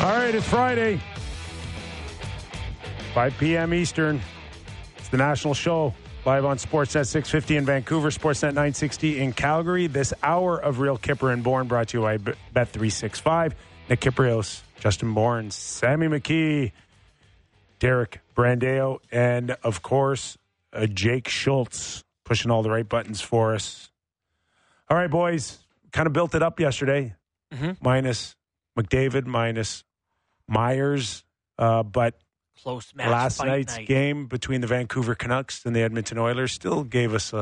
All right, it's Friday, 5 p.m. Eastern. It's the national show, live on Sportsnet 650 in Vancouver, Sportsnet 960 in Calgary. This hour of Real Kipper and Bourne brought to you by Bet365. Nick Kiprios, Justin Bourne, Sammy McKee, Derek Brandeo, and, of course, Jake Schultz pushing all the right buttons for us. All right, boys, kind of built it up yesterday, minus McDavid, minus Myers, but close match. Last night's game between the Vancouver Canucks and the Edmonton Oilers still gave us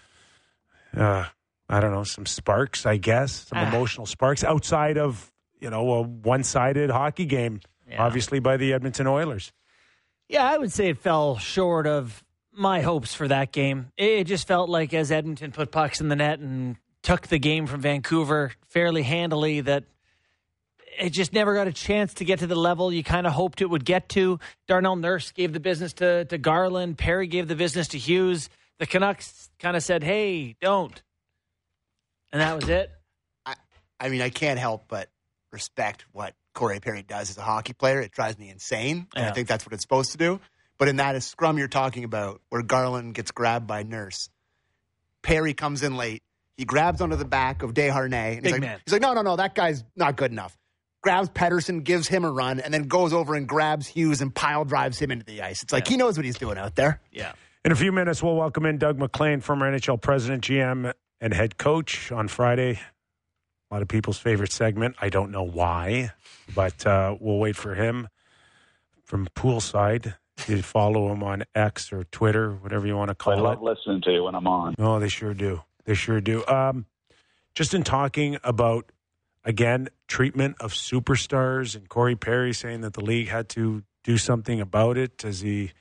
some sparks, I guess, some emotional sparks outside of, a one-sided hockey game, obviously by the Edmonton Oilers. Yeah, I would say it fell short of my hopes for that game. It just felt like as Edmonton put pucks in the net and took the game from Vancouver fairly handily, that it just never got a chance to get to the level you kind of hoped it would get to. Darnell Nurse gave the business to Garland. Perry gave the business to Hughes. The Canucks kind of said, hey, don't. And that was it. I mean, I can't help but respect what Corey Perry does as a hockey player. It drives me insane, and I think that's what it's supposed to do. But in that scrum you're talking about, where Garland gets grabbed by Nurse, Perry comes in late. He grabs onto the back of Desharnais. And he's like, no, that guy's not good enough. Grabs Pettersson, gives him a run, and then goes over and grabs Hughes and pile drives him into the ice. It's like he knows what he's doing out there. Yeah. In a few minutes, we'll welcome in Doug MacLean, former NHL president, GM, and head coach on Friday. A lot of people's favorite segment. I don't know why, but we'll wait for him from Poolside. You follow him on X or Twitter, whatever you want to call it. I love listening to you when I'm on. Oh, they sure do. They sure do. Just in talking about, again, treatment of superstars and Corey Perry saying that the league had to do something about it, as he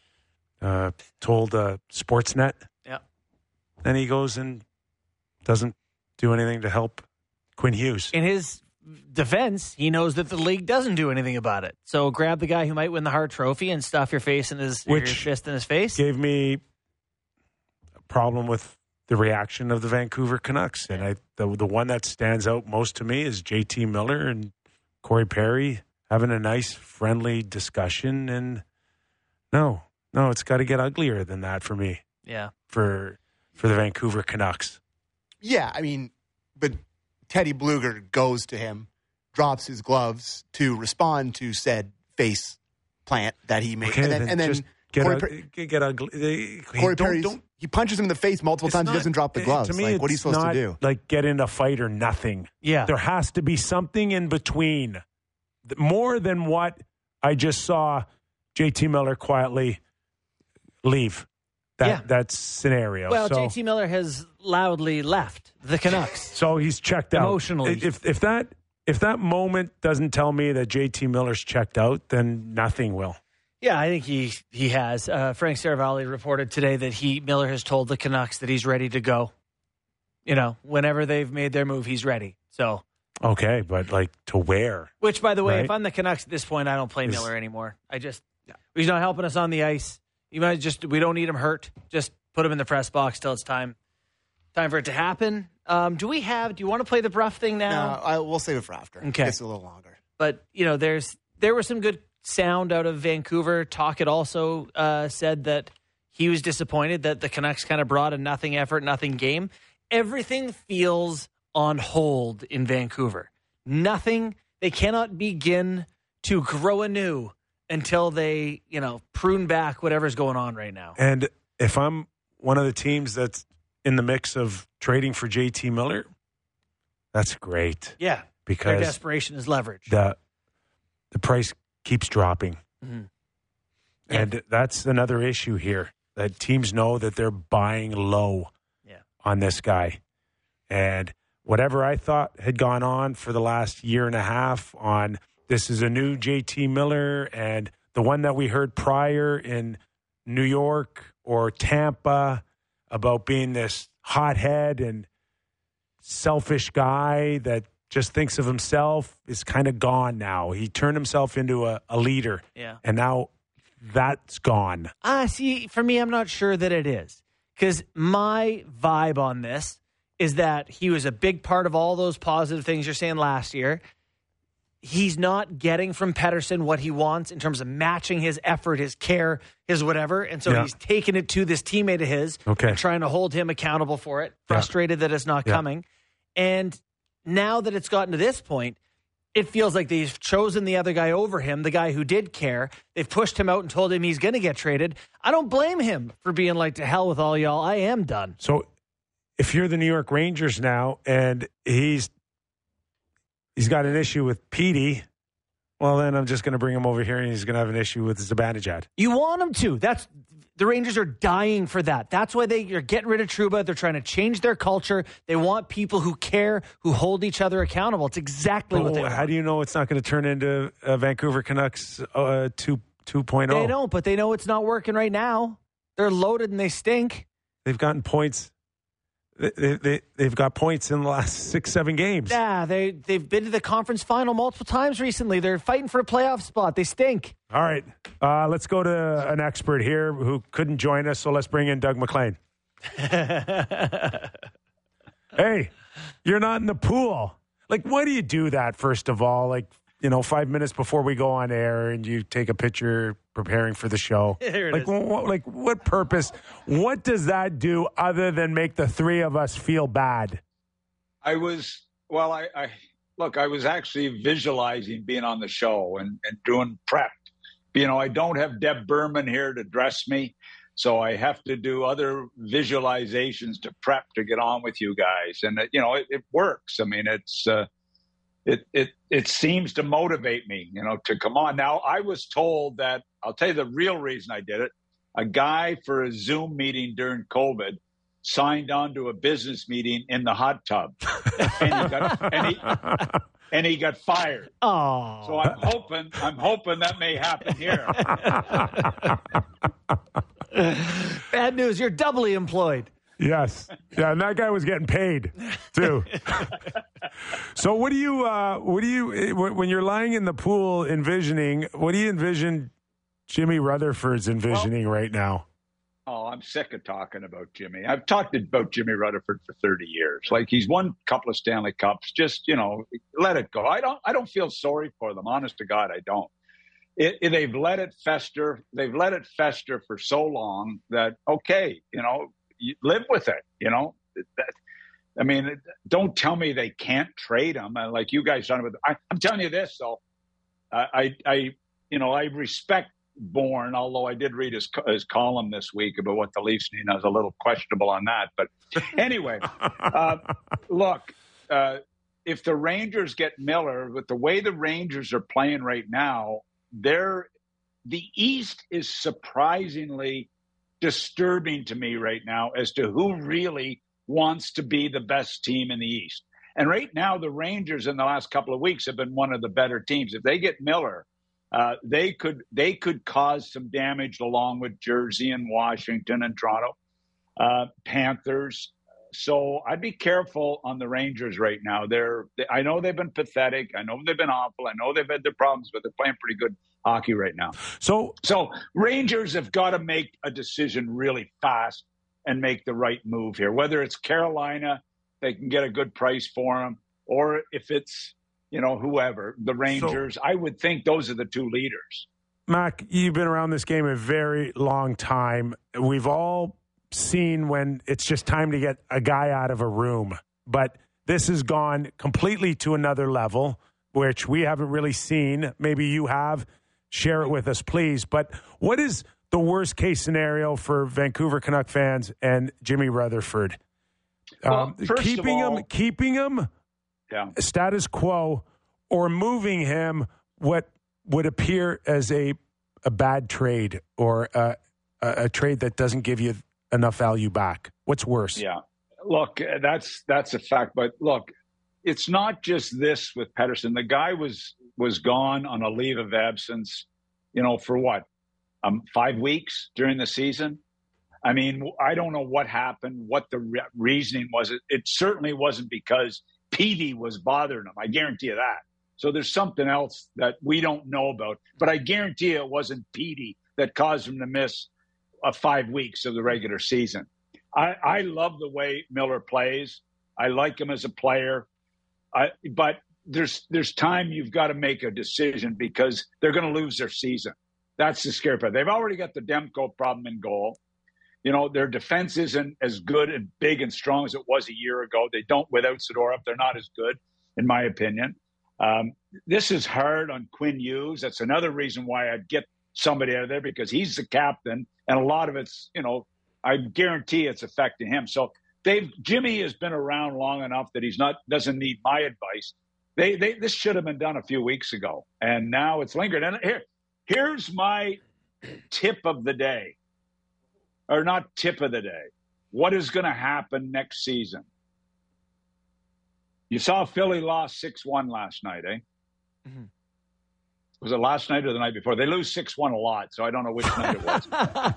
told Sportsnet. Yeah. Then he goes and doesn't do anything to help Quinn Hughes. In his defense, he knows that the league doesn't do anything about it. So grab the guy who might win the Hart Trophy and stuff your fist in his face. Gave me a problem with the reaction of the Vancouver Canucks. And the one that stands out most to me is JT Miller and Corey Perry having a nice, friendly discussion. And no, it's got to get uglier than that for me. Yeah. For the Vancouver Canucks. Yeah, I mean, but Teddy Bluger goes to him, drops his gloves to respond to said face plant that he made. Okay, and then get ugly. Corey Perry, he punches him in the face multiple times. He doesn't drop the gloves. To me, what are you supposed to do? Like get in a fight or nothing. Yeah. There has to be something in between. More than what I just saw JT Miller quietly leave. That scenario. Well, JT Miller has loudly left the Canucks. So he's checked out. Emotionally. If that moment doesn't tell me that JT Miller's checked out, then nothing will. Yeah, I think he has. Frank Saravalli reported today that Miller has told the Canucks that he's ready to go. Whenever they've made their move, he's ready. So okay, but to where? Which, by the way, right? If I'm the Canucks at this point, I don't play Miller anymore. He's not helping us on the ice. We don't need him hurt. Just put him in the press box till it's time for it to happen. Do you want to play the Bruff thing now? No, we'll save it for after. Okay. It's a little longer. But, there was some good sound out of Vancouver. Tocchet also said that he was disappointed that the Canucks kind of brought a nothing effort, nothing game. Everything feels on hold in Vancouver. Nothing. They cannot begin to grow anew until they, prune back whatever's going on right now. And if I'm one of the teams that's in the mix of trading for JT Miller, that's great. Yeah. Because their desperation is leverage. The price keeps dropping. Mm-hmm. And that's another issue here, that teams know that they're buying low on this guy. And whatever I thought had gone on for the last year and a half on this is a new JT Miller, and the one that we heard prior in New York or Tampa about being this hothead and selfish guy that just thinks of himself is kind of gone now. He turned himself into a leader, and now that's gone. See, for me, I'm not sure that it is, because my vibe on this is that he was a big part of all those positive things you're saying last year. he's not getting from Pettersson what he wants in terms of matching his effort, his care, his whatever. And so he's taken it to this teammate of his, and trying to hold him accountable for it, frustrated that it's not coming. And now that it's gotten to this point, it feels like they've chosen the other guy over him, the guy who did care. They've pushed him out and told him he's going to get traded. I don't blame him for being like, to hell with all y'all. I am done. So if you're the New York Rangers now and he's got an issue with Petey, well, then I'm just going to bring him over here and he's going to have an issue with Zibanejad. You want him to. The Rangers are dying for that. That's why they're getting rid of Trouba. They're trying to change their culture. They want people who care, who hold each other accountable. It's exactly what they want. How do you know it's not going to turn into Vancouver Canucks 2.0? They don't, but they know it's not working right now. They're loaded and they stink. They've gotten points. They've got points in the last 6-7 games. Yeah, they've been to the conference final multiple times recently. They're fighting for a playoff spot. They stink. All right, let's go to an expert here who couldn't join us, so let's bring in Doug MacLean. Hey, you're not in the pool. Like, why do you do that, first of all? Like, 5 minutes before we go on air and you take a picture preparing for the show. What purpose? What does that do other than make the three of us feel bad? I was actually visualizing being on the show and doing prep. I don't have Deb Berman here to dress me, so I have to do other visualizations to prep to get on with you guys. And, it works. I mean, it seems to motivate me, to come on. Now, I was told that, I'll tell you the real reason I did it. A guy for a Zoom meeting during COVID signed on to a business meeting in the hot tub, and he got fired. Oh, so I'm hoping that may happen here. Bad news. You're doubly employed. Yes. Yeah, and that guy was getting paid, too. So what do you, when you're lying in the pool envisioning, what do you envision Jimmy Rutherford's envisioning right now? Oh, I'm sick of talking about Jimmy. I've talked about Jimmy Rutherford for 30 years. Like, he's won a couple of Stanley Cups. Just, let it go. I don't feel sorry for them. Honest to God, I don't. They've let it fester. They've let it fester for so long that, okay, you live with it, don't tell me they can't trade him. Like you guys done with. I'm telling you this, though. I respect Bourne, although I did read his column this week about what the Leafs need. I was a little questionable on that, but anyway, look. If the Rangers get Miller, with the way the Rangers are playing right now, the East is surprisingly disturbing to me right now as to who really wants to be the best team in the East. And right now, the Rangers in the last couple of weeks have been one of the better teams. If they get Miller, they could cause some damage along with Jersey and Washington and Toronto, Panthers. So I'd be careful on the Rangers right now. I know they've been pathetic. I know they've been awful. I know they've had their problems, but they're playing pretty good hockey right now. So Rangers have got to make a decision really fast and make the right move here. Whether it's Carolina, they can get a good price for them, or if it's, whoever, the Rangers, I would think those are the two leaders. Mac, you've been around this game a very long time. We've all seen when it's just time to get a guy out of a room, but this has gone completely to another level, which we haven't really seen. Maybe you have. Share it with us, please. But what is the worst case scenario for Vancouver Canuck fans and Jimmy Rutherford? Well, keeping him status quo, or moving him what would appear as a bad trade, or a trade that doesn't give you enough value back? What's worse? Yeah. Look, that's a fact. But look, it's not just this with Pettersson. The guy was gone on a leave of absence, for what? 5 weeks during the season. I mean, I don't know what happened, what the reasoning was. It certainly wasn't because Petey was bothering him. I guarantee you that. So there's something else that we don't know about. But I guarantee you it wasn't Petey that caused him to miss 5 weeks of the regular season. I love the way Miller plays. I like him as a player. But there's time you've got to make a decision because they're going to lose their season. That's the scary part. They've already got the Demko problem in goal. Their defense isn't as good and big and strong as it was a year ago. They don't, without Zadorov, they're not as good, in my opinion. This is hard on Quinn Hughes. That's another reason why I'd get somebody out of there because he's the captain, and a lot of it's, I guarantee it's affecting him. So Jimmy has been around long enough that doesn't need my advice. This should have been done a few weeks ago, and now it's lingered. And here's my tip of the day, or not tip of the day. What is going to happen next season? You saw Philly lost 6-1 last night, eh? Mm-hmm. Was it last night or the night before? They lose 6-1 a lot, so I don't know which night it was.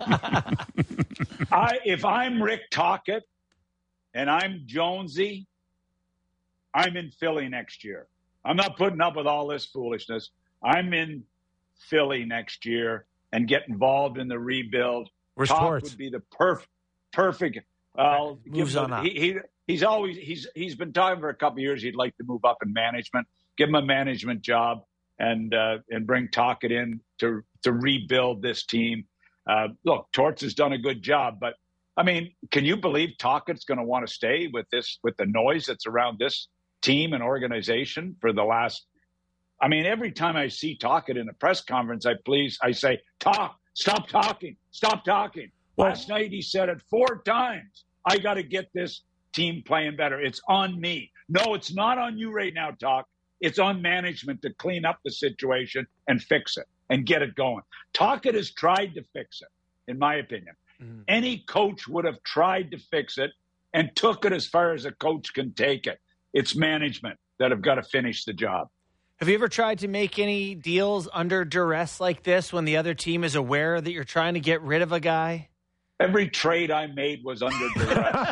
If I'm Rick Tocchet and I'm Jonesy, I'm in Philly next year. I'm not putting up with all this foolishness. I'm in Philly next year and get involved in the rebuild. Where's Toc Torts? would be the perfect. Moves on that. He's been talking for a couple of years. He'd like to move up in management. Give him a management job and bring Tocchet in to rebuild this team. Look, Torts has done a good job, but I mean, can you believe Tocchet's going to want to stay with the noise that's around this team and organization for the last? I mean, every time I see Tocchet in a press conference, I say, stop talking. Well, last night he said it 4 times. I got to get this team playing better. It's on me. No, it's not on you right now, Toc. It's on management to clean up the situation and fix it and get it going. Tocchet has tried to fix it, in my opinion. Mm-hmm. Any coach would have tried to fix it and took it as far as a coach can take it. It's management that have got to finish the job. Have you ever tried to make any deals under duress like this when the other team is aware that you're trying to get rid of a guy? Every trade I made was under duress.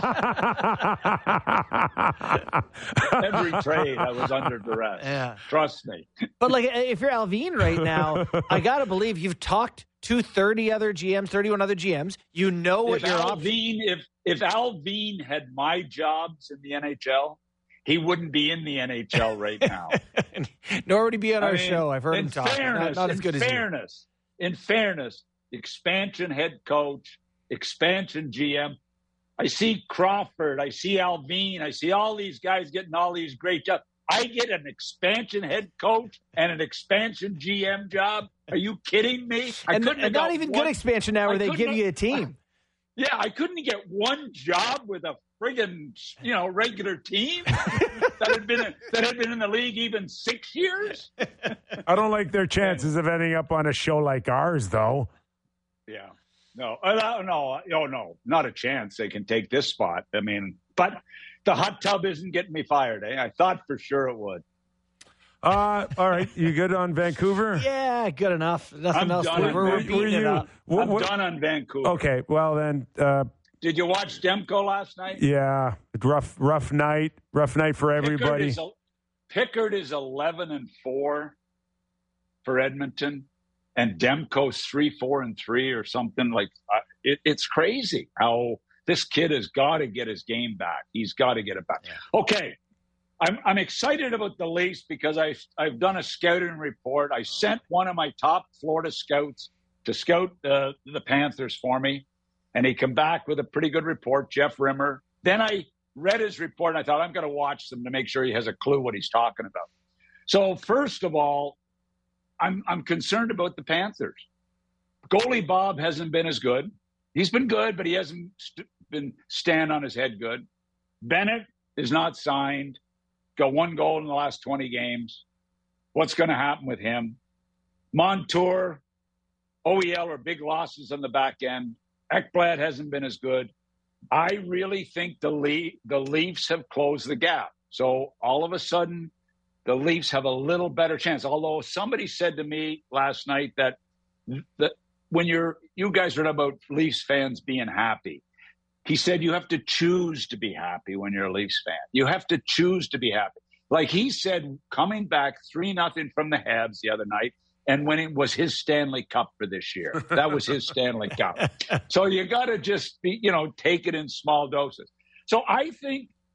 Every trade I was under duress. Yeah. Trust me. But if you're Allvin right now, I got to believe you've talked to 31 other GMs. You know what your option. If Allvin had my jobs in the NHL, he wouldn't be in the NHL right now. Nor would he be on our show. I've heard him talk. Not as good as you. In fairness, expansion head coach, expansion GM. I see Crawford. I see Allvin. I see all these guys getting all these great jobs. I get an expansion head coach and an expansion GM job. Are you kidding me? And not even good expansion now where they give you a team. Yeah, I couldn't get one job with a friggin' regular team that had been in the league even 6 years. I don't like their chances of ending up on a show like ours, though. Yeah. No, not a chance they can take this spot. I mean, but the hot tub isn't getting me fired, eh? I thought for sure it would. All right. You good on Vancouver? Yeah, good enough. Nothing else. We're beating it up. I'm done on Vancouver. Okay, well then. Did you watch Demko last night? Yeah, rough night. Rough night for everybody. Pickard is 11-4 for Edmonton. And Demko's 3-4-3 or something like it's crazy how this kid has got to get his game back. He's got to get it back. Yeah. Okay, I'm excited about the Leafs because I've done a scouting report. I sent one of my top Florida scouts to scout the Panthers for me, and he came back with a pretty good report, Jeff Rimmer. Then I read his report, and I thought I'm going to watch them to make sure he has a clue what he's talking about. So first of all, I'm concerned about the Panthers. Goalie Bob hasn't been as good. He's been good, but he hasn't been stand on his head good. Bennett is not signed. Got 1 goal in the last 20 games. What's going to happen with him? Montour, OEL are big losses on the back end. Ekblad hasn't been as good. I really think the Leafs have closed the gap. So all of a sudden, the Leafs have a little better chance. Although somebody said to me last night that when you guys are about Leafs fans being happy, he said you have to choose to be happy when you're a Leafs fan. You have to choose to be happy. Like he said, coming back 3-0 from the Habs the other night, and when it was his Stanley Cup for this year. That was his Stanley Cup. So you got to just be, take it in small doses. So I think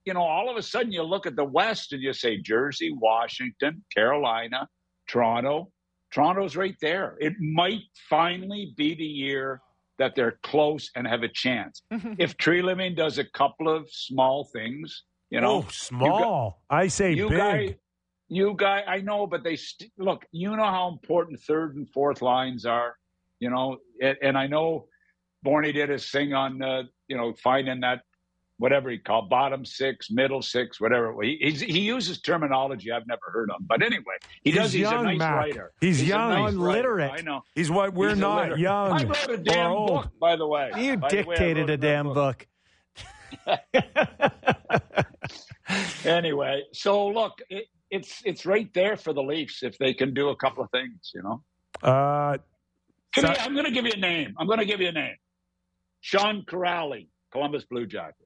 all of a sudden you look at the West and you say Jersey, Washington, Carolina, Toronto. Toronto's right there. It might finally be the year that they're close and have a chance. If Tree Living does a couple of small things, small. I say big. I know, but look, you know how important third and fourth lines are, and I know Borny did his thing on, finding that, whatever he called bottom six, middle six, whatever. He uses terminology I've never heard of. But anyway, he's young, a nice Mac. writer. He's young, nice literate. I know. He's what we're not, young. I wrote a damn book, by the way. You dictated a damn book. Anyway, so look, it's right there for the Leafs if they can do a couple of things, I'm going to give you a name. Sean Kuraly, Columbus Blue Jackets.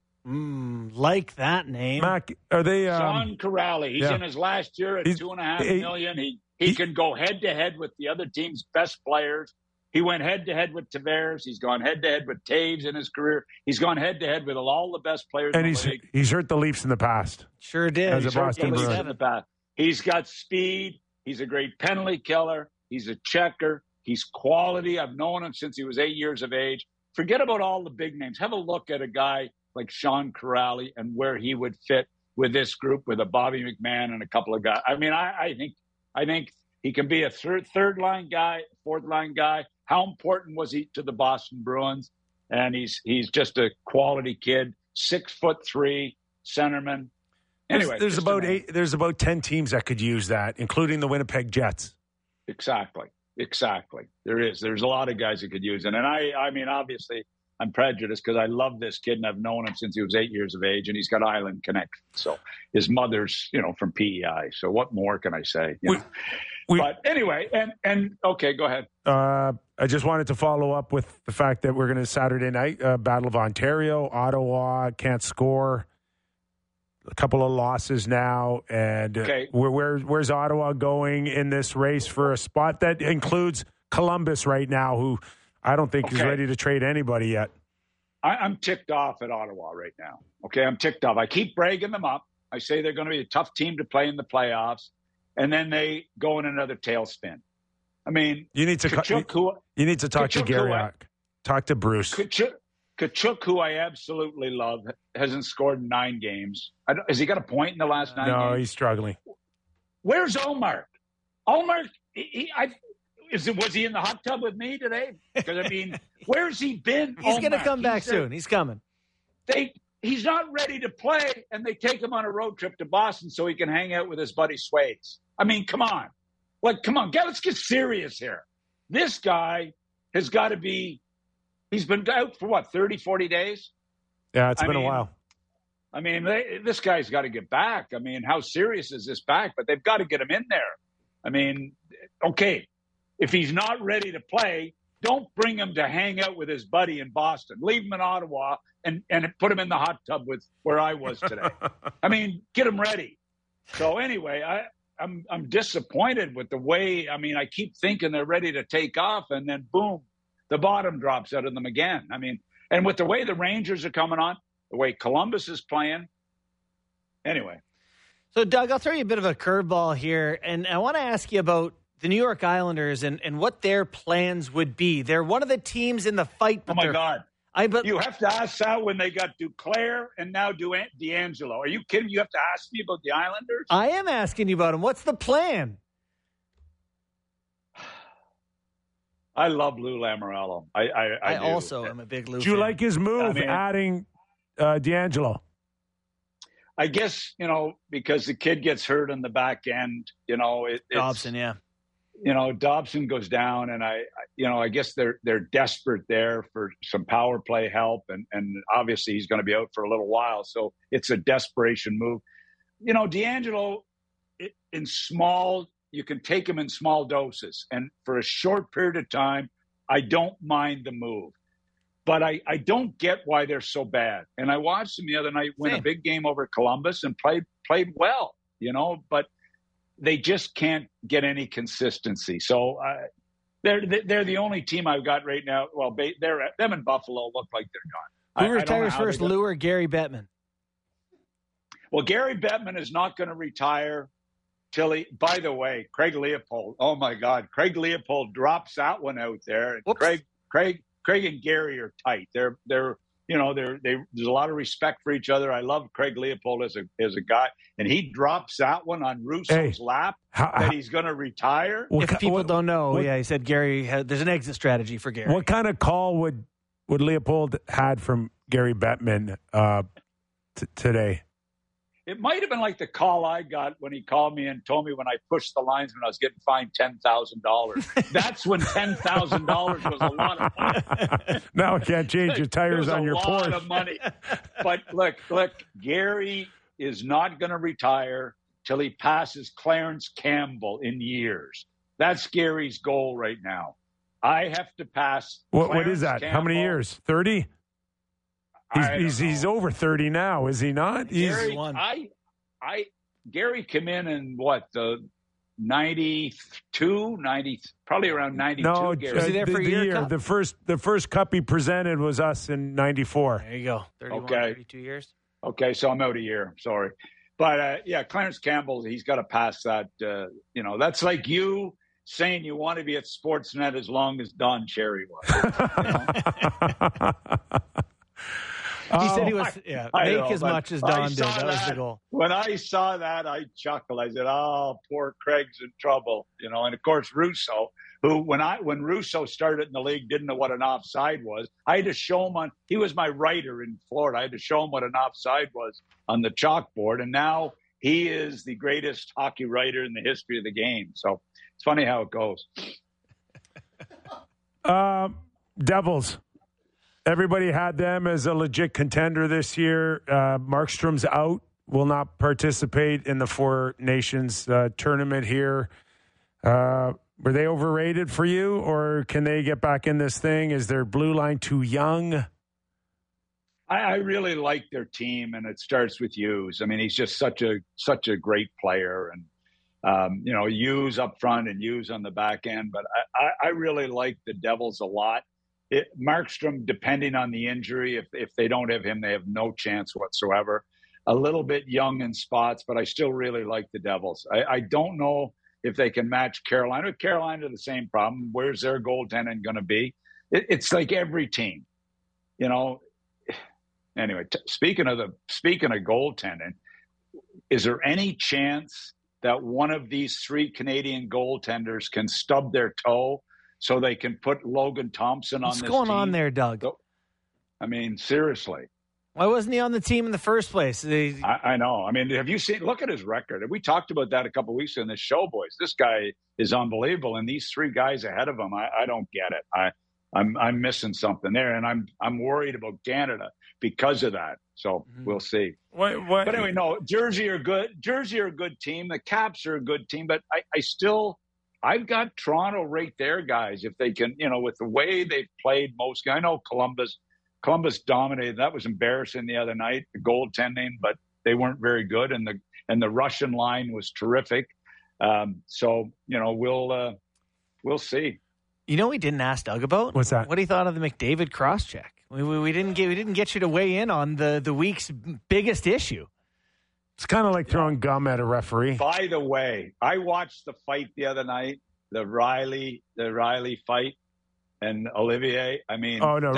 Like that name. Mac, are they? Sean Kuraly. He's in his last year at $2.5 million. He can go head to head with the other team's best players. He went head to head with Tavares. He's gone head to head with Taves in his career. He's gone head to head with all the best players in the league. He's hurt the Leafs in the past. Sure did. As a Boston Bruin. In the past. He's got speed. He's a great penalty killer. He's a checker. He's quality. I've known him since he was 8 years of age. Forget about all the big names. Have a look at a guy like Sean Kuraly and where he would fit with this group, with a Bobby McMahon and a couple of guys. I mean, I think he can be a third line guy, fourth line guy. How important was he to the Boston Bruins? And he's just a quality kid, 6'3" centerman. Anyway, there's about 10 teams that could use that, including the Winnipeg Jets. Exactly. There's a lot of guys that could use it. And I mean, obviously, I'm prejudiced because I love this kid and I've known him since he was 8 years of age, and he's got Island connection. So his mother's, from PEI. So what more can I say? But anyway, and okay, go ahead. I just wanted to follow up with the fact that we're going to Saturday night, Battle of Ontario, Ottawa can't score. A couple of losses now, and where's Ottawa going in this race for a spot that includes Columbus right now, who I don't think is ready to trade anybody yet. I'm ticked off at Ottawa right now. Okay, I'm ticked off. I keep bragging them up. I say they're going to be a tough team to play in the playoffs, and then they go in another tailspin. I mean, you need to talk to Garriock. Talk to Bruce. Kachuk, who I absolutely love, hasn't scored in 9 games. Has he got a point in the last 9 games? No, he's struggling. Where's Ullmark? Ullmark, was he in the hot tub with me today? Because, I mean, where's he been? He's going to come back soon. He's coming. He's not ready to play, and they take him on a road trip to Boston so he can hang out with his buddy Swayze. I mean, come on. Let's get serious here. This guy has got to be – he's been out for, 30, 40 days? Yeah, it's been a while. I mean, this guy's got to get back. I mean, how serious is this back? But they've got to get him in there. I mean, okay, if he's not ready to play, don't bring him to hang out with his buddy in Boston. Leave him in Ottawa and put him in the hot tub with where I was today. I mean, get him ready. So anyway, I'm disappointed with the way. I mean, I keep thinking they're ready to take off, and then boom, the bottom drops out of them again. I mean, and with the way the Rangers are coming on, the way Columbus is playing. Anyway. So, Doug, I'll throw you a bit of a curveball here, and I want to ask you about the New York Islanders and what their plans would be. They're one of the teams in the fight. Oh, my God. You have to ask that when they got Duclair and now D'Angelo. Are you kidding? You have to ask me about the Islanders? I am asking you about them. What's the plan? I love Lou Lamoriello. I do. Also am a big Lou fan. Do you like his move, adding D'Angelo? I guess, because the kid gets hurt in the back end, Dobson, yeah. Dobson goes down, and I guess they're desperate there for some power play help, and obviously he's going to be out for a little while, so it's a desperation move. D'Angelo, in small, you can take him in small doses, and for a short period of time, I don't mind the move. But I don't get why they're so bad. And I watched them the other night win a big game over Columbus and played well, but they just can't get any consistency. So they're the only team I've got right now. Well, them and Buffalo look like they're gone. Who retires first, Lou or Gary Bettman? Well, Gary Bettman is not going to retire till he. By the way, Craig Leopold. Oh my God, Craig Leopold drops that one out there. Craig and Gary are tight. They're there's a lot of respect for each other. I love Craig Leopold as a guy, and he drops that one on Russo's lap that he's going to retire. If people don't know, he said Gary. There's an exit strategy for Gary. What kind of call would Leopold had from Gary Bettman today? It might have been like the call I got when he called me and told me when I pushed the lines when I was getting fined $10,000. That's when $10,000 was a lot of money. Now I can't change your tires on your Porsche. A lot of money. But look, Gary is not going to retire till he passes Clarence Campbell in years. That's Gary's goal right now. I have to pass. What is that? How many years? 30? He's over 30 now, is he not? Gary came in what, the 92, 90, probably around 92. No, Gary. Was he there for a year? Cup? The first cup he presented was us in 94. There you go. 31, 32 years. Okay, so I'm out a year. Sorry. But, Clarence Campbell, he's got to pass that. That's like you saying you want to be at Sportsnet as long as Don Cherry was. He said he was, make as much as Don did. That was the goal. When I saw that, I chuckled. I said, oh, poor Craig's in trouble. And, of course, Russo, who, when Russo started in the league, didn't know what an offside was. I had to show him he was my writer in Florida. I had to show him what an offside was on the chalkboard. And now he is the greatest hockey writer in the history of the game. So it's funny how it goes. Devils. Everybody had them as a legit contender this year. Markstrom's out, will not participate in the Four Nations tournament here. Were they overrated for you, or can they get back in this thing? Is their blue line too young? I really like their team, and it starts with Hughes. I mean, he's just such a great player, and Hughes up front and Hughes on the back end. But I really like the Devils a lot. Markstrom, depending on the injury, if they don't have him, they have no chance whatsoever. A little bit young in spots, but I still really like the Devils. I don't know if they can match Carolina. Carolina, the same problem. Where's their goaltending going to be? It's like every team, Anyway, speaking of goaltending, is there any chance that one of these three Canadian goaltenders can stub their toe so they can put Logan Thompson on this team? What's going on there, Doug? I mean, seriously. Why wasn't he on the team in the first place? I know. I mean, have you seen – look at his record. We talked about that a couple of weeks ago in this show, boys. This guy is unbelievable, and these three guys ahead of him, I don't get it. I'm missing something there, and I'm worried about Canada because of that. So we'll see. What? But anyway, no, Jersey are good. Jersey are a good team. The Caps are a good team, but I've got Toronto right there, guys. If they can, with the way they've played most, I know Columbus dominated. That was embarrassing the other night, the goaltending, but they weren't very good, and the Russian line was terrific. So we'll see. We didn't ask Doug about? What's that? What he thought of the McDavid cross-check. We didn't get you to weigh in on the week's biggest issue. It's kind of like throwing gum at a referee. By the way, I watched the fight the other night, the Riley fight, and Olivier. I mean, oh no,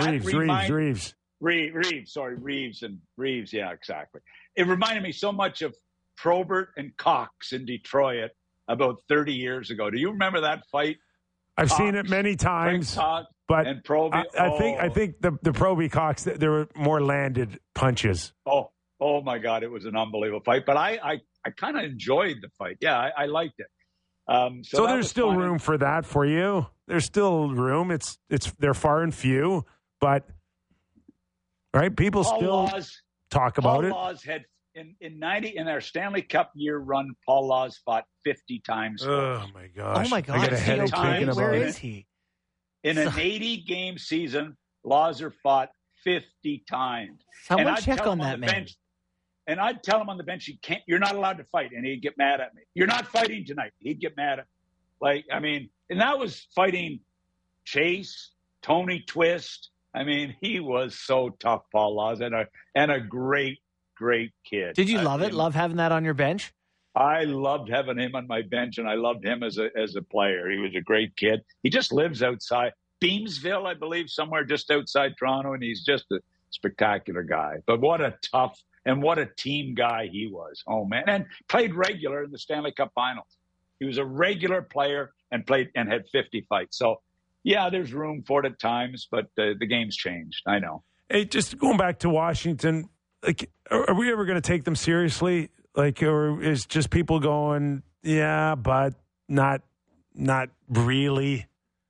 Reeves. Yeah, exactly. It reminded me so much of Probert and Cox in Detroit about 30 years ago. Do you remember that fight? I've seen it many times, but and Proby, I think the Proby Cox, there were more landed punches. Oh my God, it was an unbelievable fight. But I kind of enjoyed the fight. Yeah, I liked it. So there's still room for that for you. There's still room. They're far and few, but right, people still talk about it. Paul Laws had in our Stanley Cup year run, Paul Laws fought 50 times. Oh my gosh! Oh my gosh! I got a headache thinking about it. Where is he? In an 80-game season, Lawser fought 50 times. Someone check on that man. Bench, and I'd tell him on the bench, you're not allowed to fight, and he'd get mad at me. You're not fighting tonight. He'd get mad at me. And that was fighting Chase, Tony Twist. I mean, he was so tough, Paul Laws, and a great kid. Did you love it? Love having that on your bench? I loved having him on my bench, and I loved him as a player. He was a great kid. He just lives outside Beamsville, I believe, somewhere just outside Toronto, and he's just a spectacular guy. But what a tough and what a team guy he was. Oh, man. And played regular in the Stanley Cup Finals. He was a regular player and played and had 50 fights. So, yeah, there's room for it at times, but the game's changed. I know. Hey, just going back to Washington, like, are we ever going to take them seriously? Like, or is just people going, yeah, but not really?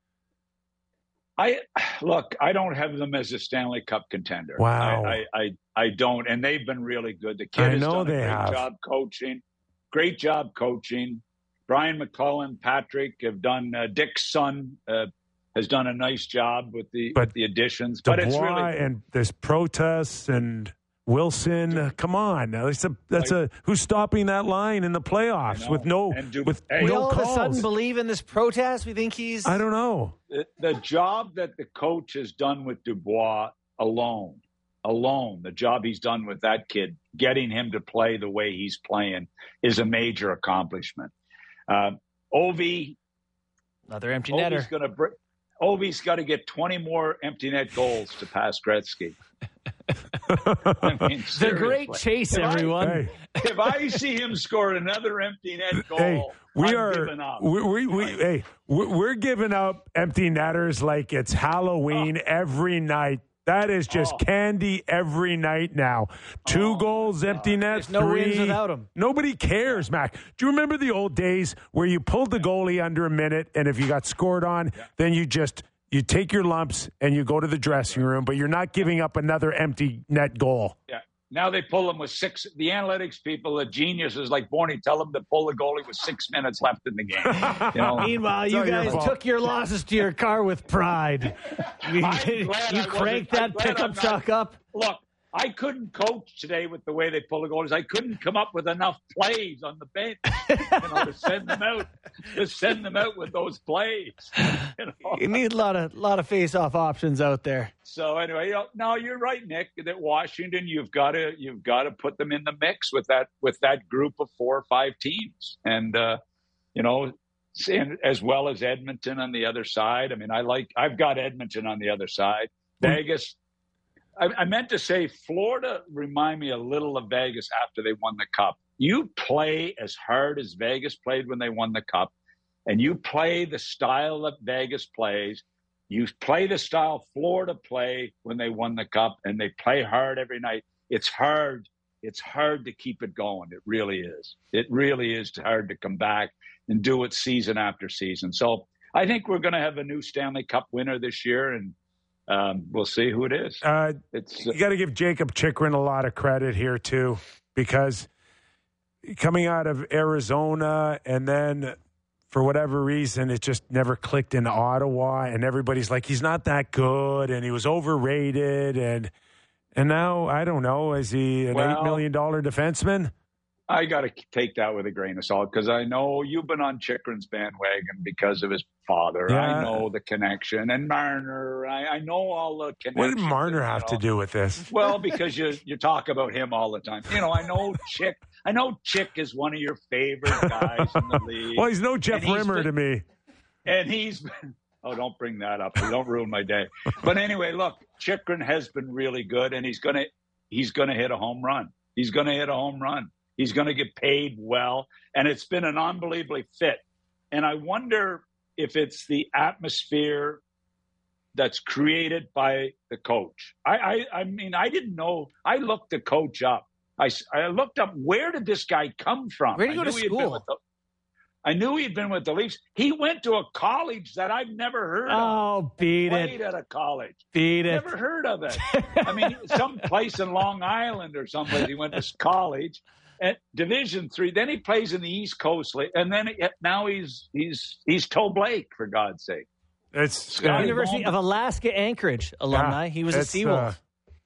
I don't have them as a Stanley Cup contender. Wow. I don't. And they've been really good. The kid has done a great job coaching. Brian McCullough, Patrick have done, Dick's son has done a nice job with the additions. Dubois, but it's really, and there's protests and Wilson, come on! That's who's stopping that line in the playoffs with no we all calls. Of a sudden believe in this protest. We think he's. I don't know. The job that the coach has done with Dubois alone, the job he's done with that kid, getting him to play the way he's playing, is a major accomplishment. Ovi, another empty netter. Ovi's got to get 20 more empty net goals to pass Gretzky. I mean, the great chase, everyone. If I see him score another empty net goal, giving up. We're giving up empty netters like it's Halloween every night. That is just candy every night now. 2 goals, empty nets, no 3. wins without him. Nobody cares, Mac. Do you remember the old days where you pulled the goalie under a minute, and if you got scored on, then you take your lumps and you go to the dressing room, but you're not giving up another empty net goal. Yeah. Now they pull them with 6. The analytics people, the geniuses like Borny, tell them to pull the goalie with 6 minutes left in the game. Meanwhile, you guys took your losses to your car with pride. You cranked that pickup truck up. Look, I couldn't coach today with the way they pull the goalies. I couldn't come up with enough plays on the bench to send them out. Just send them out with those plays. You need a lot of face-off options out there. So anyway, no, you're right, Nick. That Washington, you've got to put them in the mix with that group of 4 or 5 teams, and as well as Edmonton on the other side. I mean, I've got Edmonton on the other side. Vegas. I meant to say Florida remind me a little of Vegas after they won the Cup. You play as hard as Vegas played when they won the Cup, and you play the style that Vegas plays. You play the style Florida play when they won the Cup, and they play hard every night. It's hard. It's hard to keep it going. It really is. It really is hard to come back and do it season after season. So I think we're going to have a new Stanley Cup winner this year, and we'll see who it is. You got to give Jacob Chychrun a lot of credit here, too, because coming out of Arizona and then for whatever reason, it just never clicked in Ottawa, and everybody's like, he's not that good, and he was overrated, and now, I don't know, is he an $8 million defenseman? I got to take that with a grain of salt because I know you've been on Chychrun's bandwagon because of his father. Yeah. I know the connection. And Marner, I know all the connections. What did Marner have to do with this? Well, because you talk about him all the time. I know Chick. I know Chick is one of your favorite guys in the league. Well, he's no Jeff Rimmer to me. And he's been – oh, don't bring that up. Don't ruin my day. But anyway, look, Chychrun has been really good, and he's gonna hit a home run. He's going to hit a home run. He's going to get paid well, and it's been an unbelievably fit. And I wonder if it's the atmosphere that's created by the coach. I mean, I didn't know. I looked the coach up. I looked up, where did this guy come from? Where did he go to school? I knew he'd been with the Leafs. He went to a college that I've never heard of. Oh, beat it. Played at a college. Beat it. Never heard of it. I mean, some place in Long Island or someplace. He went to college at Division III. Then he plays in the East Coast League. And then now he's Toe Blake, for God's sake. It's University of Alaska Anchorage alumni. He was a Seawolf.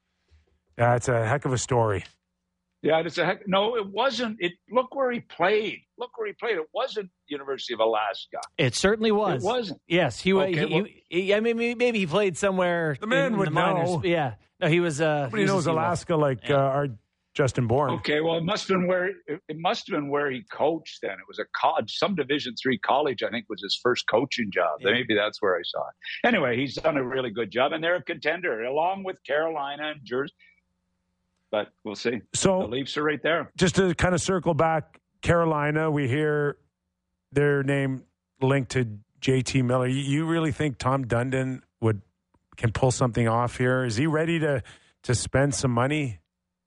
Yeah, it's a heck of a story. Yeah, it's a heck. No, it wasn't. Look where he played. It wasn't University of Alaska. It certainly was. It wasn't. Yes, I mean, maybe he played somewhere. The man would know. Yeah, no, he was. Nobody knows Alaska like our Justin Bourne. Okay, well, it must have been where he coached. Then it was a college, some Division III college. I think was his first coaching job. Yeah. Maybe that's where I saw it. Anyway, he's done a really good job, and they're a contender along with Carolina and Jersey. But we'll see. So the Leafs are right there. Just to kind of circle back, Carolina, we hear their name linked to JT Miller. You really think Tom Dundon can pull something off here? Is he ready to spend some money?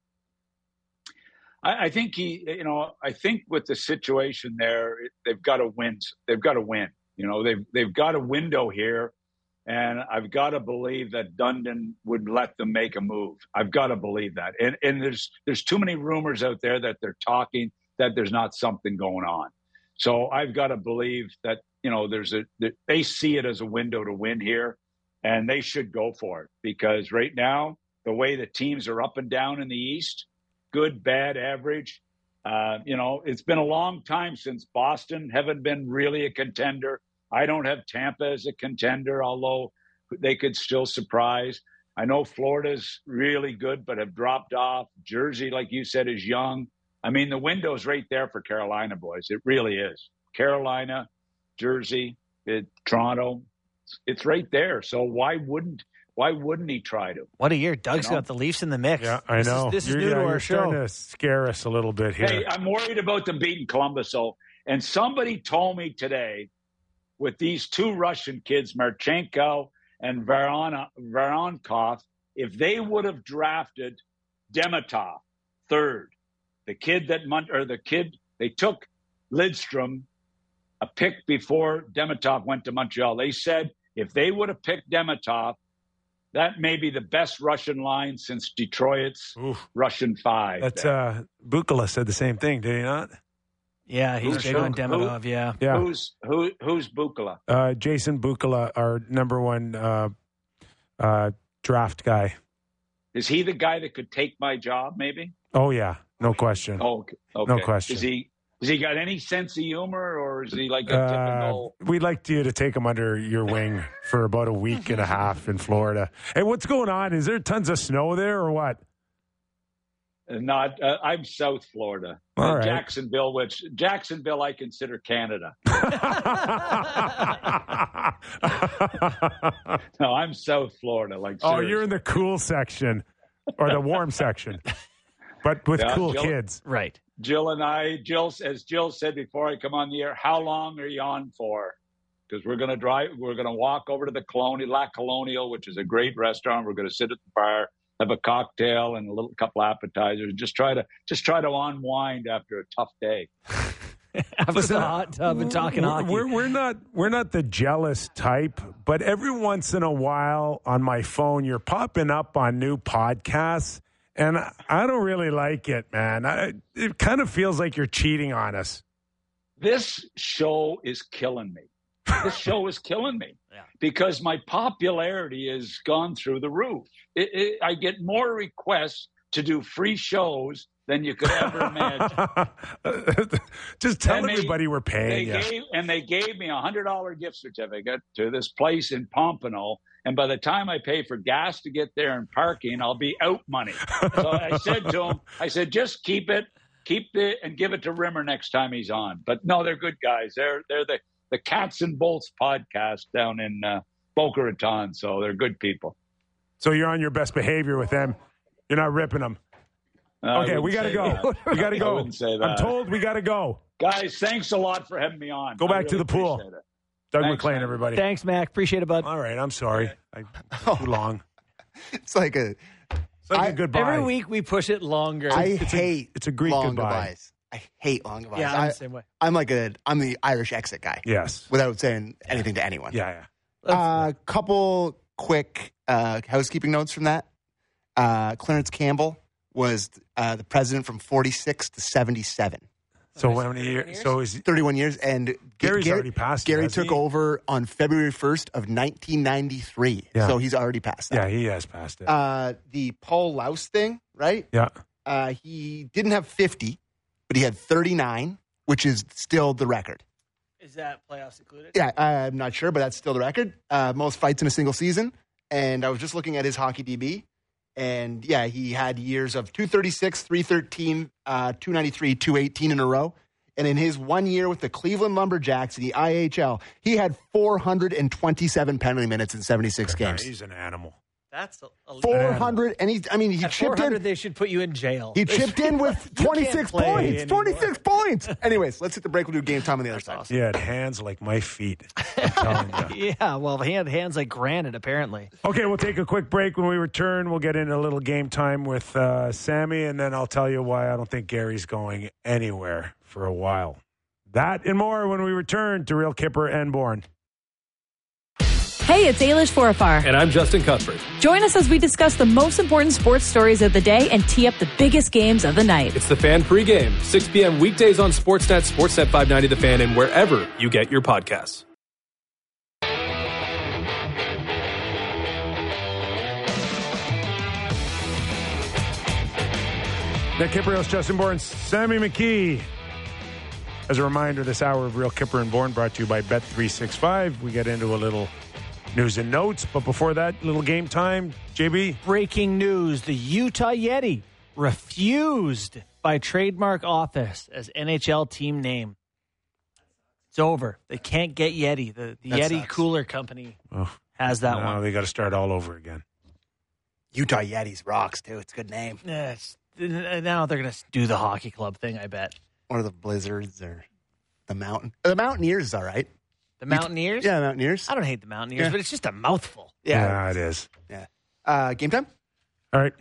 I think I think with the situation there, they've got to win. They've got to win. They've got a window here, and I've got to believe that Dundon would let them make a move. I've got to believe that. And there's too many rumors out there that they're talking that there's not something going on. So I've got to believe that they see it as a window to win here. And they should go for it because right now, the way the teams are up and down in the East, good, bad, average, it's been a long time since Boston haven't been really a contender. I don't have Tampa as a contender, although they could still surprise. I know Florida's really good, but have dropped off. Jersey, like you said, is young. I mean, the window's right there for Carolina, boys. It really is. Carolina, Jersey, Toronto. It's right there. So why wouldn't he try to? What a year. Doug's got the Leafs in the mix. Yeah, I know. This is new to our show. You're trying to scare us a little bit here. Hey, I'm worried about them beating Columbus. And somebody told me today with these two Russian kids, Marchenko and Voronkov, if they would have drafted Demidov third, they took Lidstrom a pick before Demidov went to Montreal. They said if they would have picked Demidov, that may be the best Russian line since Detroit's Russian 5. That's Bukala said the same thing, did he not? Yeah, he's big on Demidov. Yeah. Who's Bukala? Jason Bukala, our number one draft guy. Is he the guy that could take my job? Maybe. Oh yeah, no question. Oh, okay. No question. Has he got any sense of humor, or is he like a typical? We'd like you to take him under your wing for about a week and a half in Florida. Hey, what's going on? Is there tons of snow there, or what? Not. I'm South Florida, all right. Jacksonville, I consider Canada. No, I'm South Florida. Oh, you're in the cool section or the warm section, but with cool kids, right? Jill, as Jill said before I come on the air, how long are you on for? Because we're going to walk over to the La Colonial, which is a great restaurant. We're going to sit at the bar, have a cocktail and a couple appetizers, just try to unwind after a tough day. After the hot tub and talking hockey. We're not the jealous type, but every once in a while on my phone, you're popping up on new podcasts. And I don't really like it, man. It kind of feels like you're cheating on us. This show is killing me. Because my popularity has gone through the roof. I get more requests to do free shows than you could ever imagine. Just tell everybody we're paying you. They gave me a $100 gift certificate to this place in Pompano. And by the time I pay for gas to get there and parking, I'll be out money. So I said to him, just keep it, and give it to Rimmer next time he's on. But no, they're good guys. They're the Cats and Bolts podcast down in Boca Raton. So they're good people. So you're on your best behavior with them. You're not ripping them. Okay, we got to go. We got to go. I wouldn't say that. I'm told we got to go. Guys, thanks a lot for having me on. Go back to the pool. Doug McLean, man. everybody. Thanks, Mac. Appreciate it, bud. All right, I'm sorry. Too long. It's like a goodbye. Every week we push it longer. It's a Greek long goodbye. goodbyes. I hate long goodbyes. Yeah, I'm the same way. I'm the Irish exit guy. Yes. Without saying anything to anyone. Yeah. Couple quick housekeeping notes from that. Clarence Campbell was the president from 46 to 77. So how many years? So is 31 years, and Gary's already passed. Gary took over on February 1st of 1993. Yeah. So he's already passed that. Yeah, he has passed it. The Paul Laus thing, right? Yeah. He didn't have 50, but he had 39, which is still the record. Is that playoffs included? Yeah, I'm not sure, but that's still the record. Most fights in a single season. And I was just looking at his hockey DB. And, yeah, he had years of 236, 313, 293, 218 in a row. And in his 1 year with the Cleveland Lumberjacks in the IHL, he had 427 penalty minutes in 76 games. He's an animal. That's 400, and he At chipped 400, in. they should put you in jail. He chipped in with 26 points. 26 points. Anyways, let's hit the break. We'll do game time on the other side. Awesome. He had hands like my feet. I'm telling you. Yeah, well, he had hands like granite, apparently. Okay, we'll take a quick break. When we return, we'll get into a little game time with Sammy, and then I'll tell you why I don't think Gary's going anywhere for a while. That and more when we return to Real Kipper and Bourne. Hey, it's Ailish Forfar. And I'm Justin Cuthbert. Join us as we discuss the most important sports stories of the day and tee up the biggest games of the night. It's the Fan Pregame, 6 p.m. weekdays on Sportsnet, Sportsnet 590 The Fan, and wherever you get your podcasts. Nick Kipper, Justin Bourne, Sammy McKee. As a reminder, this hour of Real Kipper and Bourne brought to you by Bet365. We get into a little news and notes, but before that, little game time. JB? Breaking news. The Utah Yeti refused by trademark office as NHL team name. It's over. They can't get Yeti. The Yeti sucks. Cooler Company has that one. They got to start all over again. Utah Yetis rocks, too. It's a good name. Yes. Now they're going to do the hockey club thing, I bet. Or the Blizzards or the Mountain. The Mountaineers is all right. The Mountaineers? Yeah, Mountaineers. I don't hate the Mountaineers, but it's just a mouthful. Yeah, it is. Yeah. Game time? All right.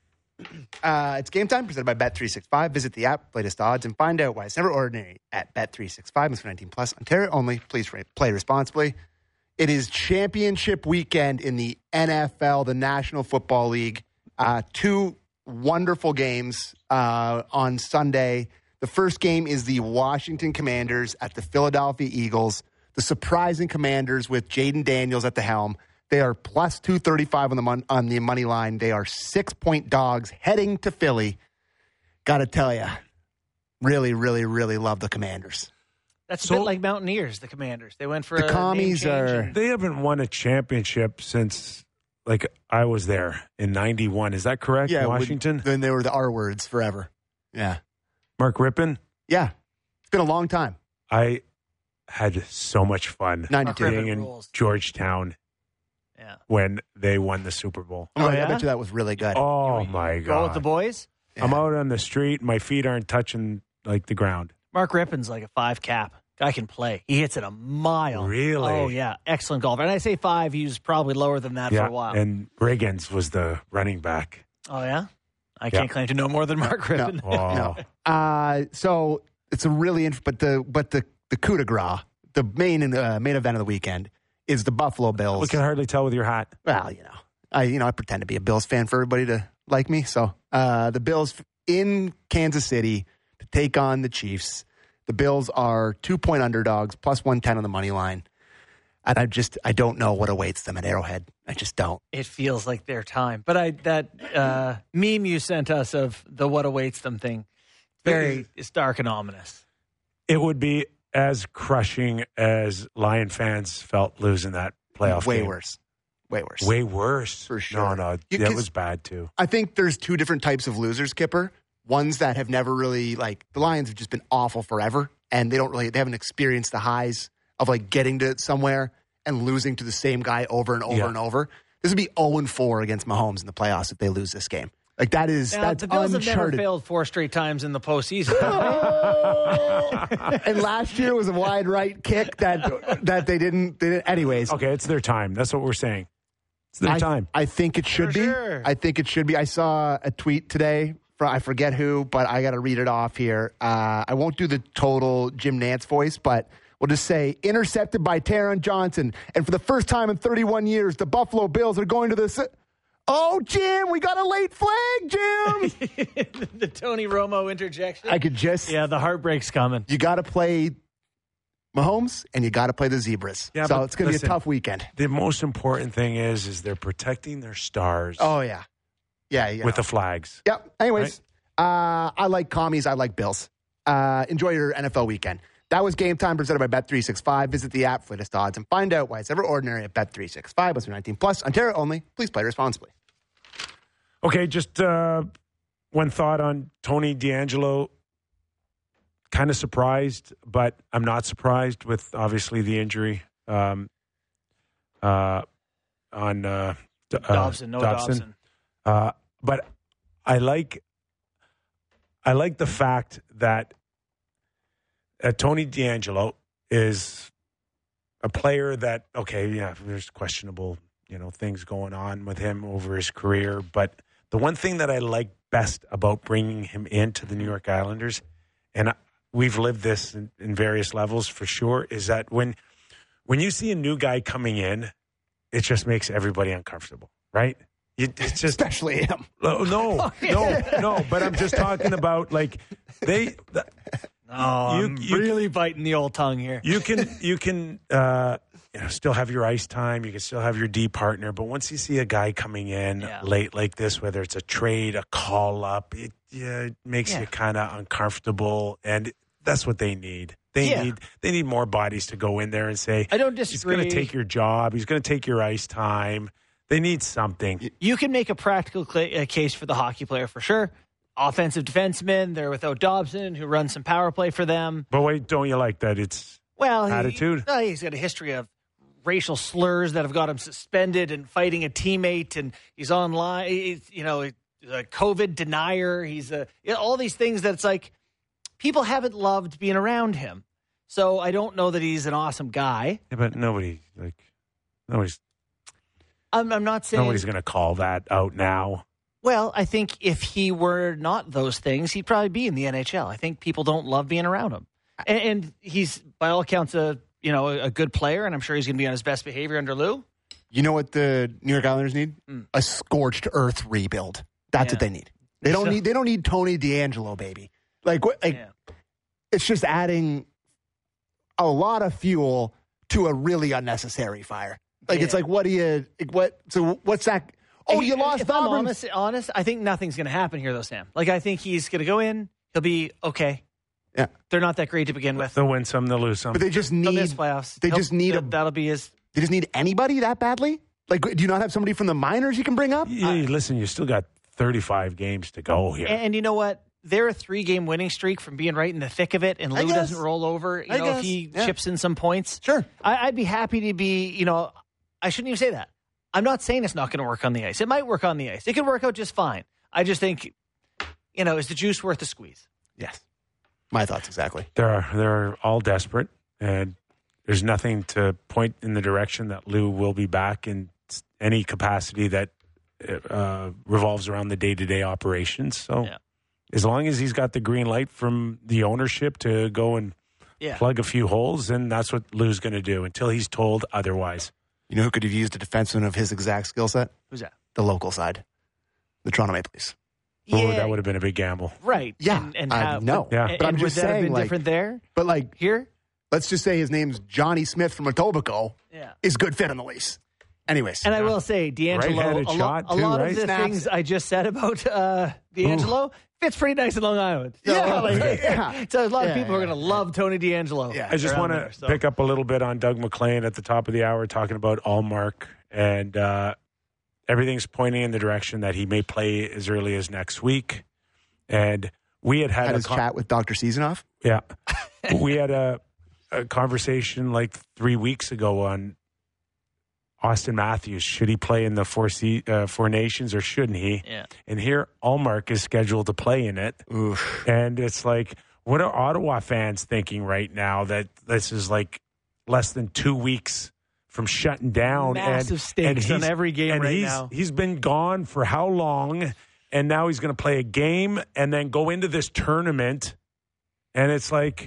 It's game time presented by Bet365. Visit the app, latest odds, and find out why it's never ordinary at Bet365. It's for 19 plus. Ontario only. Please play responsibly. It is championship weekend in the NFL, the National Football League. Two wonderful games on Sunday. The first game is the Washington Commanders at the Philadelphia Eagles. The surprising Commanders with Jaden Daniels at the helm. They are plus 235 on the money line. They are 6-point dogs heading to Philly. Got to tell you, really, really, really love the Commanders. That's a bit like Mountaineers, the Commanders. They went for the commies are. They haven't won a championship since I was there in 91. Is that correct? Yeah, Washington? Then they were the R words forever. Yeah. Mark Rippon? Yeah. It's been a long time. I had so much fun 92. being in Georgetown when they won the Super Bowl. I bet you that was really good. Oh, my God. Go with the boys? Yeah. I'm out on the street. My feet aren't touching the ground. Mark Rippon's like a 5 cap. Guy can play. He hits it a mile. Really? Oh, yeah. Excellent golfer. And I say 5. He was probably lower than that for a while. And Riggins was the running back. Oh, yeah? I can't claim to know more than Mark Rippon. No. So it's a really interesting, but the coup de grace, the main event of the weekend is the Buffalo Bills. We can hardly tell with your hat. Well, I pretend to be a Bills fan for everybody to like me. So the Bills in Kansas City to take on the Chiefs. The Bills are 2-point underdogs, plus 110 on the money line. And I don't know what awaits them at Arrowhead. I just don't. It feels like their time. But that meme you sent us of the what awaits them thing, it's dark and ominous. It would be as crushing as Lion fans felt losing that playoff Way game. worse. Way worse. Way worse. For sure. No, that was bad too. I think there's two different types of losers, Kipper. Ones that have never really, the Lions have just been awful forever, and they haven't experienced the highs of, getting to somewhere and losing to the same guy over and over and over. This would be 0-4 against Mahomes in the playoffs if they lose this game. That's the Bills uncharted. have never failed 4 straight times in the postseason. And last year was a wide right kick that they didn't. Anyways. Okay, it's their time. That's what we're saying. It's their time. I think it should be. Sure. I think it should be. I saw a tweet today from I forget who, but I got to read it off here. I won't do the total Jim Nantz voice, but we'll just say intercepted by Taron Johnson. And for the first time in 31 years, the Buffalo Bills are going to the. Oh, Jim, we got a late flag, Jim. The Tony Romo interjection. I could just. Yeah, the heartbreak's coming. You got to play Mahomes and you got to play the Zebras. Yeah, so but it's going to be a listen, tough weekend. The most important thing is they're protecting their stars. Oh, yeah. Yeah. With the flags. Yep. Anyways, I like commies. I like Bills. Enjoy your NFL weekend. That was Game Time presented by Bet365. Visit the app for latest odds and find out why it's ever ordinary at Bet365. Plus 19 plus. Ontario only. Please play responsibly. Okay, just one thought on Tony DeAngelo. Kind of surprised, but I'm not surprised with obviously the injury on Dobson. Dobson. But I like the fact that Tony DeAngelo is a player that, okay, yeah, there's questionable, things going on with him over his career. But the one thing that I like best about bringing him into the New York Islanders, and we've lived this in various levels for sure, is that when you see a new guy coming in, it just makes everybody uncomfortable, right? It's just, especially him. No. But I'm just talking about like I'm really biting the old tongue here. You can still have your ice time. You can still have your D partner. But once you see a guy coming in late like this, whether it's a trade, a call up, it makes you kind of uncomfortable. And that's what they need. They need more bodies to go in there and say, I don't disagree. He's going to take your job. He's going to take your ice time. They need something. You can make a practical case for the hockey player for sure. Offensive defenseman, they're without Dobson, who runs some power play for them. But wait, don't you like that? It's attitude. He's got a history of racial slurs that have got him suspended and fighting a teammate, and he's online. He's a COVID denier. He's all these things that it's like people haven't loved being around him. So I don't know that he's an awesome guy. Yeah, but nobody's. I'm not saying nobody's going to call that out now. Well, I think if he were not those things, he'd probably be in the NHL. I think people don't love being around him, and he's by all accounts a good player, and I'm sure he's going to be on his best behavior under Lou. You know what the New York Islanders need? A scorched earth rebuild. That's what they need. They don't need Tony DeAngelo, baby. It's just adding a lot of fuel to a really unnecessary fire. It's like, so what's that? Oh, you lost Dobson. I'm honest, I think nothing's going to happen here, though, Sam. I think he's going to go in. He'll be okay. Yeah. They're not that great to begin with. They'll win some, they'll lose some. But they just need playoffs. That'll be his. They just need anybody that badly? Do you not have somebody from the minors you can bring up? Listen, you still got 35 games to go here. And you know what? They're a 3-game winning streak from being right in the thick of it, and Lou doesn't roll over. If he chips in some points. Sure. I'd be happy to be, I shouldn't even say that. I'm not saying it's not going to work on the ice. It might work on the ice. It could work out just fine. I just think, is the juice worth the squeeze? Yes. My thoughts exactly. They're all desperate, and there's nothing to point in the direction that Lou will be back in any capacity that revolves around the day-to-day operations. So as long as he's got the green light from the ownership to go and plug a few holes, then that's what Lou's going to do until he's told otherwise. You know who could have used a defenseman of his exact skill set? Who's that? The local side. The Toronto Maple Leafs. Oh, that would have been a big gamble. Right. Yeah. No. Yeah. But I'm just saying, have been different there? But here? Let's just say his name's Johnny Smith from Etobicoke is a good fit on the Leafs. Anyways. And I will say, DeAngelo, a lot of the things I just said about DeAngelo fits pretty nice in Long Island. So, so a lot of people are going to love Tony DeAngelo. Yeah. I just want to pick up a little bit on Doug McLean at the top of the hour talking about Allmark, and everything's pointing in the direction that he may play as early as next week. And we had his chat with Dr. Seasanoff. Yeah. We had a conversation 3 weeks ago on Austin Matthews. Should he play in the Four Nations or shouldn't he? Yeah. And here, Allmark is scheduled to play in it. Oof. And it's what are Ottawa fans thinking right now that this is less than 2 weeks from shutting down? Massive stakes on every game now. He's been gone for how long? And now he's going to play a game and then go into this tournament. And it's what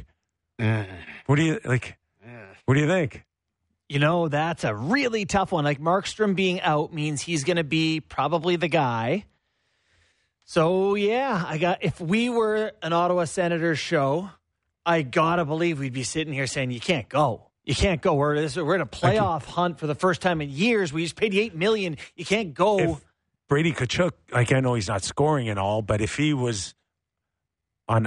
do you think? That's a really tough one. Markstrom being out means he's going to be probably the guy. So, if we were an Ottawa Senators show, I got to believe we'd be sitting here saying, you can't go. You can't go. We're in a playoff hunt for the first time in years. We just paid you $8 million. You can't go. If Brady Tkachuk, I know he's not scoring and all, but if he was on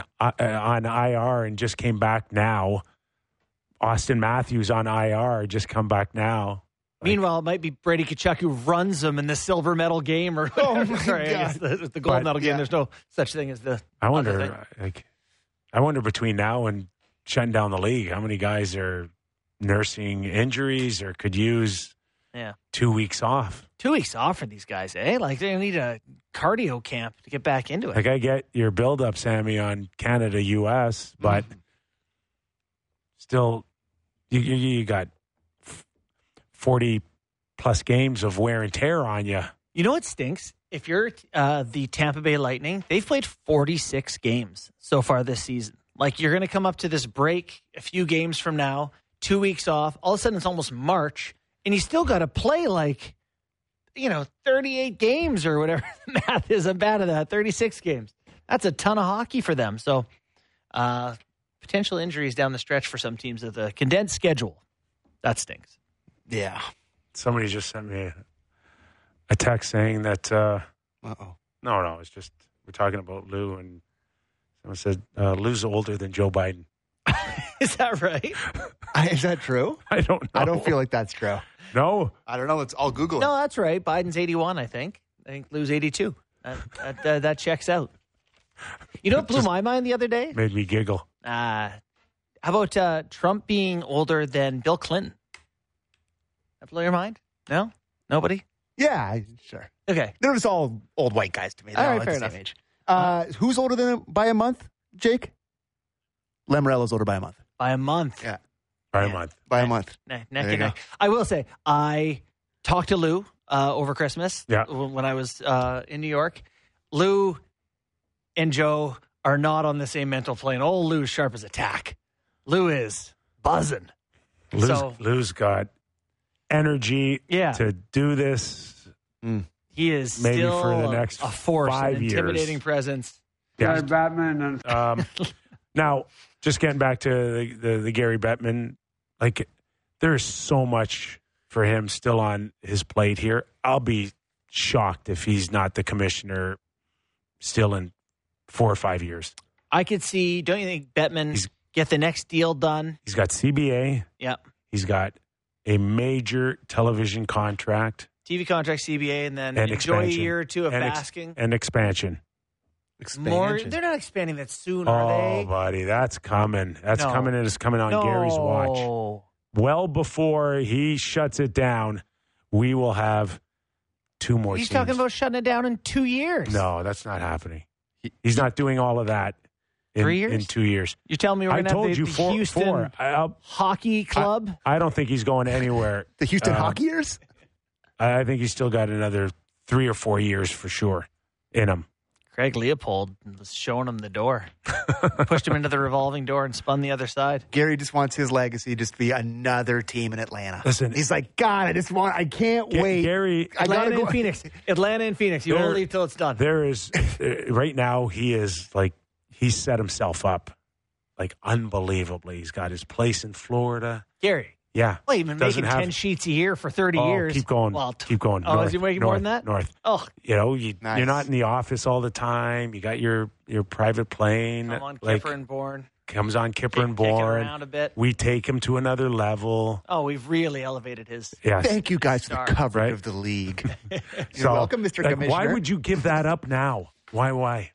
IR and just came back now, Austin Matthews on IR, just come back now. Meanwhile, it might be Brady Tkachuk who runs them in the silver medal game, or Oh, my sorry, God. I guess the gold medal game. yeah. There's no such thing as the. I other thing. wonder. I wonder between now and shutting down the league, how many guys are nursing injuries or could use 2 weeks off. 2 weeks off for these guys, eh? Like they need a cardio camp to get back into it. Like I get your build-up, Sammy, on Canada, U.S., but still, you got 40-plus games of wear and tear on you. You know what stinks? If you're the Tampa Bay Lightning, they've played 46 games so far this season. Like you're going to come up to this break a few games from now, 2 weeks off. All of a sudden, it's almost March, and you still got to play 38 games or whatever the math is. I'm bad at that. 36 games. That's a ton of hockey for them. So potential injuries down the stretch for some teams of the condensed schedule. That stinks. Yeah. Somebody just sent me a text saying that. Uh-oh. No, it's just we're talking about Lou, and someone said Lou's older than Joe Biden. Is that right? Is that true? I don't know. I don't feel like that's true. No? I don't know. I'll Google it. No, that's right. Biden's 81, I think. I think Lou's 82. That checks out. You know what blew my mind the other day? Made me giggle. How about Trump being older than Bill Clinton? That blow your mind? No? Nobody? Yeah, sure. Okay. They're just all old white guys to me. They're All right, at fair the same enough. age. Who's older than him by a month, Jake? Lamorello's older by a month. By a month. Yeah. By a month. By a month. Neck There you and go. neck. I will say, I talked to Lou over Christmas when I was in New York. Lou and Joe are not on the same mental plane. Old Lou's sharp as a tack. Lou is buzzing. Lou's got energy to do this. He is maybe still for the next a force, 5 an years. intimidating presence. Yeah. Batman and Now, just getting back to the Gary Bettman, like there's so much for him still on his plate here. I'll be shocked if he's not the commissioner still in 4 or 5 years. I could see, don't you think Bettman get the next deal done? He's got CBA. Yep. He's got a major television contract. TV contract, CBA, and then And enjoy expansion. a year or two of And basking. And expansion. More, they're not expanding that soon, are Oh, they? buddy, that's coming. That's No. coming, and it's coming on Gary's watch. Well before he shuts it down, we will have 2 more He's teams. talking about shutting it down in 2 years. No, that's not happening. He's not doing all of that in 3 years? in 2 years. You're telling me we're I going to told have you the Houston four. Hockey Club? I don't think he's going anywhere. The Houston Hockeyers? I think he's still got another 3 or 4 years for sure in him. Craig Leopold was showing him the door. Pushed him into the revolving door and spun the other side. Gary just wants his legacy just to be another team in Atlanta. Listen, he's like, God, I can't wait. Gary, I gotta Atlanta go. and Phoenix. Atlanta and Phoenix. You won't leave till it's done. There is, right now, he is like, he's set himself up like unbelievably. He's got his place in Florida. Gary. Yeah. Well, you've been making 10 sheets a year for 30 years. Keep going. Well, keep going. Oh, north, is he making more than that? North. Oh. You know, you're Nice. not in the office all the time. You got your private plane. I'm on like, Kipper and Bourne. Comes on Kipper and Kicking Bourne. around a bit. We take him to another level. Oh, we've really elevated his. Yes. Thank you guys for the Star. coverage Right? of the league. You're So, welcome, Mr. like, Commissioner. why would you give that up now? Why? Right?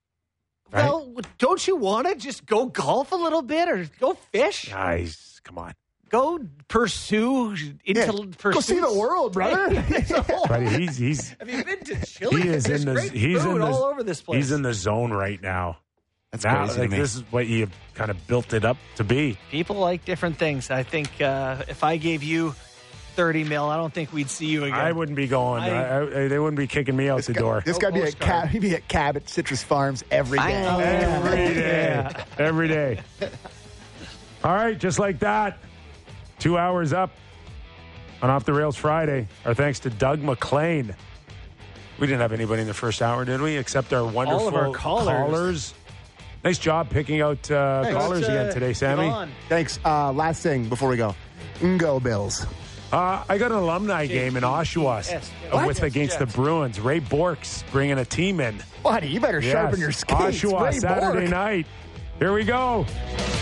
Well, don't you want to just go golf a little bit or go fish? Guys, come on. Go pursue Go see the world, brother. Buddy, he's Have you been to Chile? he is There's in the great he's food in the all over this place. He's in the zone right now. That's Now, crazy to like me. this is what you kind of built it up to be. People like different things. I think if I gave you 30 mil, I don't think we'd see you again. I wouldn't be going. They wouldn't be kicking me out the door. This guy be at postcard. he'd be at Cabot Citrus Farms every day. Every day. Every day. All right, just like that. 2 hours up on Off the Rails Friday. Our thanks to Doug McLean. We didn't have anybody in the first hour, did we? Except our wonderful of our callers. Nice job picking out callers again today, Sammy. Thanks. Last thing before we go. Go Bills. I got an alumni game in Oshawa against the Bruins. Ray Bork's bringing a team in. Buddy, you better sharpen your skates. Oshawa, Ray Saturday Bork. night. Here we go.